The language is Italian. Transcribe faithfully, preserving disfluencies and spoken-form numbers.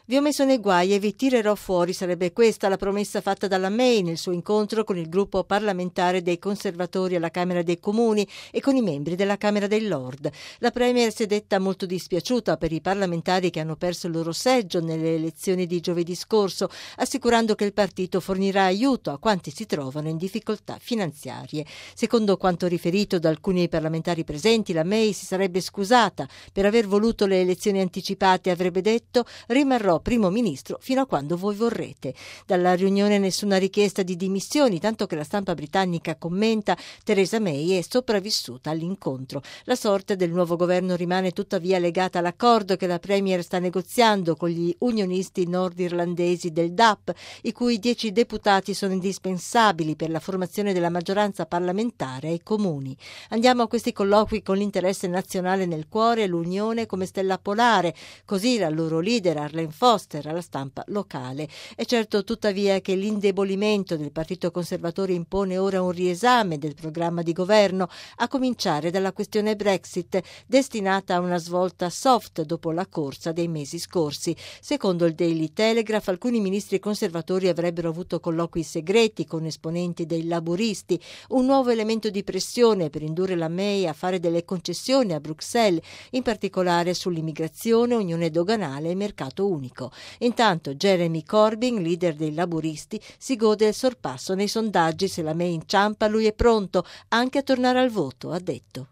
Vi ho messo nei guai e vi tirerò fuori, sarebbe questa la promessa fatta dalla May nel suo incontro con il gruppo parlamentare dei conservatori alla Camera dei Comuni e con i membri della Camera dei Lord. La Premier si è detta molto dispiaciuta per i parlamentari che hanno perso il loro seggio nelle elezioni di giovedì scorso, assicurando che il partito fornirà aiuto a quanti si trovano in difficoltà finanziarie. Secondo quanto riferito da alcuni parlamentari presenti, la May si sarebbe scusata per aver voluto le elezioni anticipate e avrebbe detto: rimarrò primo ministro fino a quando voi vorrete. Dalla riunione nessuna richiesta di dimissioni, tanto che la stampa britannica commenta: Theresa May è sopravvissuta all'incontro. La sorte del nuovo governo rimane tuttavia legata all'accordo che la Premier sta negoziando con gli unionisti nordirlandesi del D A P, i cui dieci deputati sono indispensabili per la formazione della maggioranza parlamentare ai comuni. Andiamo a questi colloqui con l'interesse nazionale nel cuore e l'unione come stella polare, così la loro leader Arlene Foster alla stampa locale. È certo tuttavia che l'indebolimento del Partito Conservatore impone ora un riesame del programma di governo, a cominciare dalla questione Brexit, destinata a una svolta soft dopo la corsa dei mesi scorsi. Secondo il Daily Telegraph, alcuni ministri conservatori avrebbero avuto colloqui segreti con esponenti dei laburisti, un nuovo elemento di pressione per indurre la May a fare delle concessioni a Bruxelles, in particolare sull'immigrazione, unione doganale e mercato unico. Intanto Jeremy Corbyn, leader dei laburisti, si gode il sorpasso nei sondaggi. Se la May inciampa, lui è pronto anche a tornare al voto, ha detto.